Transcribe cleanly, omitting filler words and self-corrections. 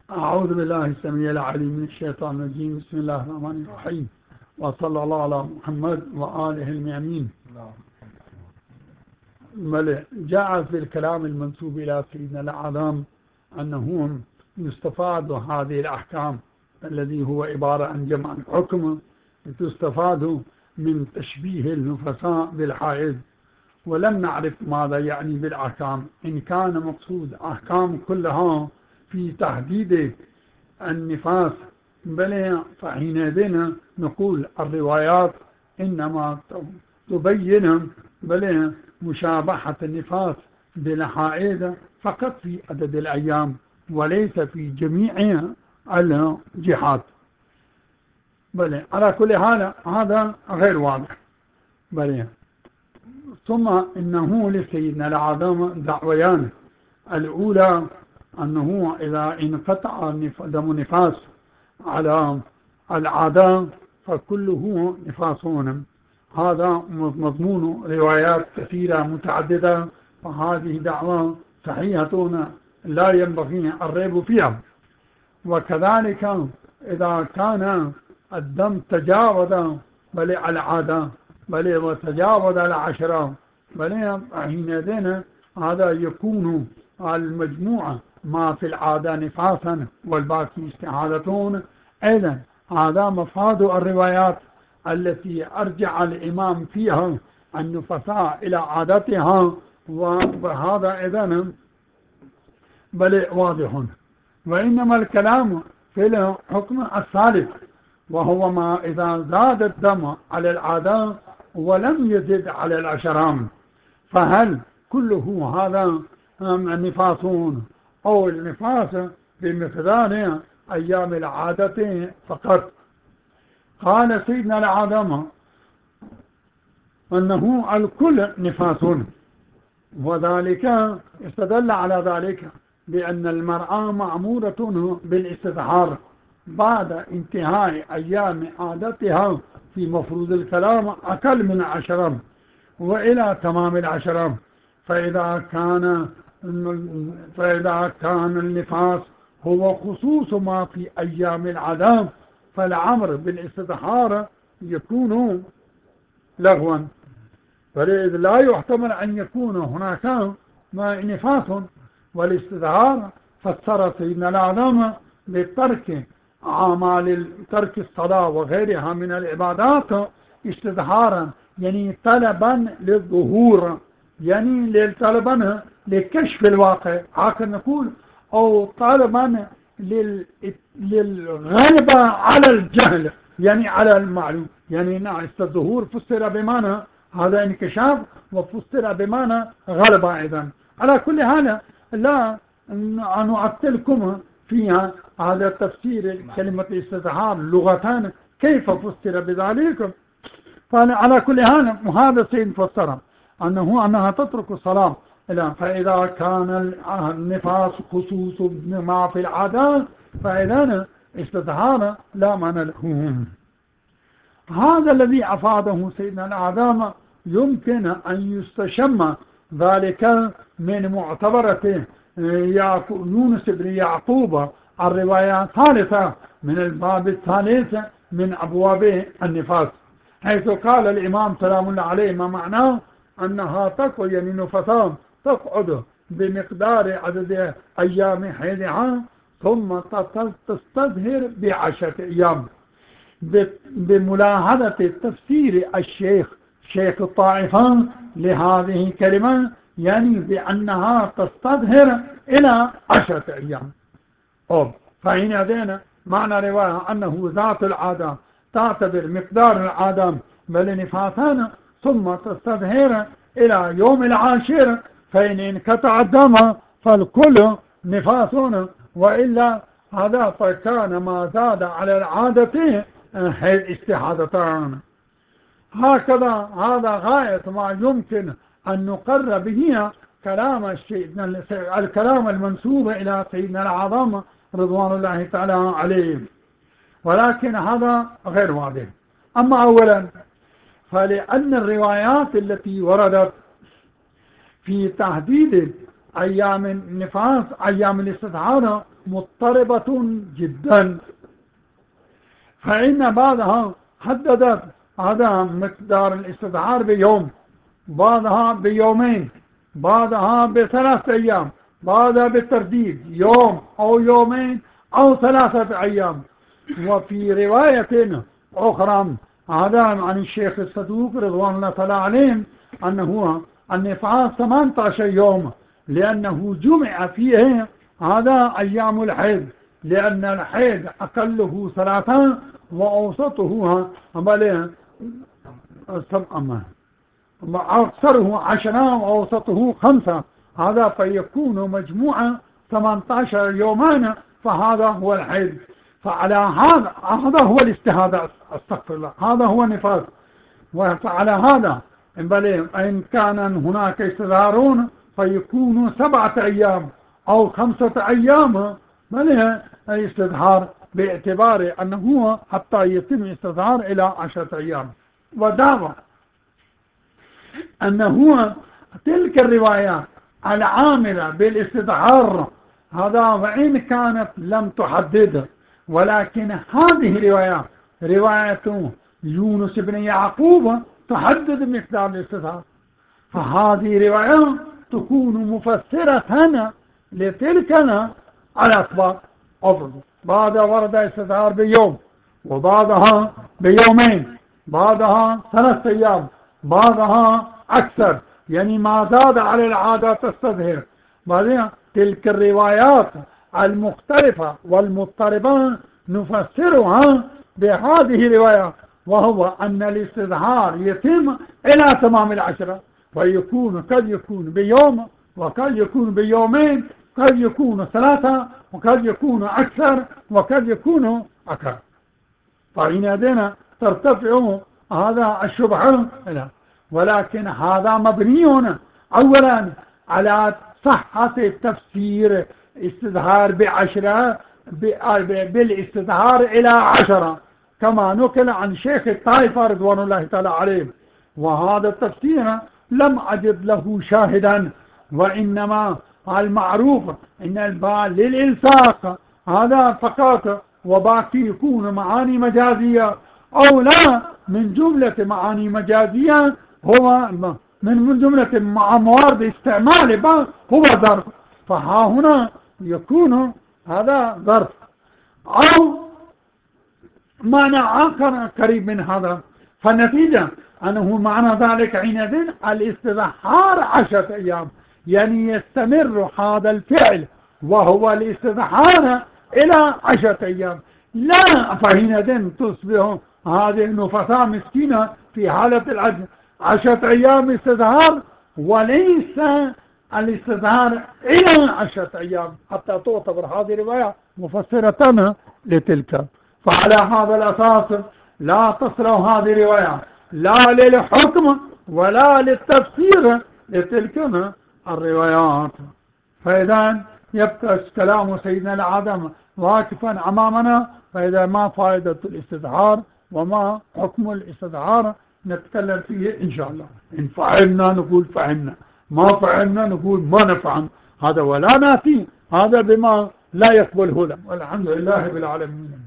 أعوذ بالله السميع العليم من الشيطان الرجيم. بسم الله الرحمن الرحيم، وصلى الله على محمد وآله الميامين. بل جاء في الكلام المنسوب إلى سيدنا الأعظم أنه يستفاد هذه الأحكام الذي هو عبارة عن جمع الحكم، تستفاد من تشبيه النفساء بالحائض، ولم نعرف ماذا يعني بالأحكام، إن كان مقصود أحكام كلها في تحديد النفاس، بل فحينئذ نقول الروايات إنما تبين بل مشابهة النفاس بالحائض فقط في عدد الأيام وليس في جميع الجهات. بل على كل حال هذا غير واضح. بل ثم إنه لسيدنا الأعظم دعويان: الأولى أنه إذا انقطع دم نفاس على العادة فكله نفاسون، هذا مضمون روايات كثيرة متعددة، فهذه دعوة صحيحة لا ينبغي الريب فيها. وكذلك إذا كان الدم تجاوز بل العادة بل وتجاوز العشرة بل حينئذ هذا يكون المجموعة ما في العادة نفاسا والباقي استحالتون. إذن هذا مفاد الروايات التي أرجع الإمام فيها النفساء إلى عادتها، وهذا إذن بل واضح. وإنما الكلام في الحكم الثالث، وهو ما إذا زاد الدم على العادة ولم يزد على العشرام، فهل كله هذا نفاسون أو النفاس بمقدار أيام العادة فقط؟ قال سيدنا الأعظم أنه الكل نفاسون، وذلك استدل على ذلك بأن المرأة مأمورة بالاستظهار بعد انتهاء أيام عادتها في مفروض الكلام أقل من 10 وإلى تمام 10. فإذا كان النفاس هو خصوص ما في أيام العادة فالأمر بالاستظهار يكون لغوا، فلذا لا يحتمل أن يكون هناك نفاس. والاستظهار فسر سيدنا الأعظم لترك ترك الصلاة وغيرها من العبادات استظهارا، يعني طلبا للظهور، يعني طلبا لكشف الواقع هكذا نقول، أو طلبا للغلبة على الجهل، يعني على المعلوم. يعني الظهور فسر بمعنى هذا انكشاف، وفسر بمعنى غلبة. أيضا على كل حال لا نعطلكم فيها هذا تفسير كلمة الاستظهار لغتان كيف فسر بذلك. فعلى كل حال هذا سيد فسر أنها تترك الصلاة، فإذا كان النفاس خصوص ما في العادة فإذا استظهار لا معنى له. هذا الذي أفاده سيدنا الأعظم يمكن أن يستشم ذلك من معتبرة يونس بن يعقوب الرواية الثالثة من الباب الثالث من أبواب النفاس، حيث قال الإمام سلام الله عليه ما معناه أنها تقعد، يعني نفسان تقعد بمقدار عدد أيام حيضها ثم تستظهر ب10 أيام، بملاحظة تفسير شيخ الطائفة لهذه الكلمة، يعني بأنها تستظهر إلى 10 أيام. فإن أدينا معنى رواية أنه ذات العادة تعتبر مقدار العادة بل نفاسان ثم تستظهر إلى يوم 10، فإن انقطع الدم فالكل نفاسون، وإلا هذا فكان ما زاد على العادة استحادتان. هكذا هذا غاية ما يمكن أن نقر به الكلام المنسوب إلى سيدنا الأعظم رضوان الله تعالى عليه، ولكن هذا غير واضح. أما أولا فلأن الروايات التي وردت في تحديد أيام النفاس أيام الاستطهار مضطربة جدا. فإن بعضها حددت هذا مقدار الاستظهار بيوم، بعضها بيومين، بعضها ب3 أيام، بعضها بالترديد يوم أو يومين أو 3 أيام. وفي رواية أخرى هذا عن الشيخ الصدوق رضوان الله تعالى عليه أنه النفاس 18 يوم، لأنه جمع فيه هذا أيام الحيض، لأن الحيض أقله 3 وأوسطه أكثره 10 وأوسطه 5، هذا فيكون مجموعة 18 يوما، فهذا هو الحيض. فعلى هذا هو الاستهادة، استغفر الله، هذا هو نفاس. فعلى هذا إن كان هناك استظهارون فيكون 7 أيام أو 5 أيام الاستظهار، باعتبار أنه حتى يتم استظهار إلى 10 أيام. ودعوة أنه تلك الروايات العاملة بالاستظهار هذا وإن كانت لم تحدد، ولكن هذه الروايات رواية يونس بن يعقوب تحدد مقدار الاستظهار، فهذه رواية تكون مفسرة لتلك الأسباب. بعضها ورد استظهار بيوم، وبعضها بيومين، بعضها 3 أيام، بعضها أكثر، يعني ما زاد على العادة تستظهر. بعدين تلك الروايات المختلفة والمضطربة نفسرها بهذه الرواية، وهو أن الاستظهار يتم إلى تمام 10، ويكون قد يكون بيوم، وقد يكون بيومين، قد يكون 3، وقد يكون أكثر، وقد يكون أكثر. فحينئذ ترتفع هذا الشبهة، ولكن هذا مبني أولا على صحة تفسير استظهار ب10 بالاستظهار إلى 10 كما نقل عن شيخ الطائفة رضوان الله تعالى عليه، وهذا التفسير لم أجد له شاهدا، وإنما المعروف إن البال للإلصاق هذا فقط، وباقي يكون معاني مجازية أو لا من جملة معاني مجازية، هو من جملة موارد استعمال هو ظرف، فها هنا يكون هذا ظرف أو معنى آخر قريب من هذا. فالنتيجة أنه معنى ذلك حينئذ الاستظهار 10 أيام، يعني يستمر هذا الفعل وهو الاستظهار إلى 10 أيام، لا فحينئذ تصبح هذه النفساء مسكينة في حالة العجز 10 أيام استظهار، وليس الاستظهار إلى 10 أيام، حتى تعتبر هذه الرواية مفسرة لتلك. فعلى هذا الأساس لا تصلح هذه الرواية لا للحكم ولا للتفسير لتلك الروايات. فإذا يبقى كلام سيدنا العدم واقفا أمامنا، فإذا ما فائدة الاستظهار وما حكم الاستظهار نتكلم فيه إن شاء الله. إن فهمنا نقول فهمنا، ما فهمنا نقول ما نفهم، هذا ولا ناتي هذا بما لا يقبله له. والحمد لله بالعالمين.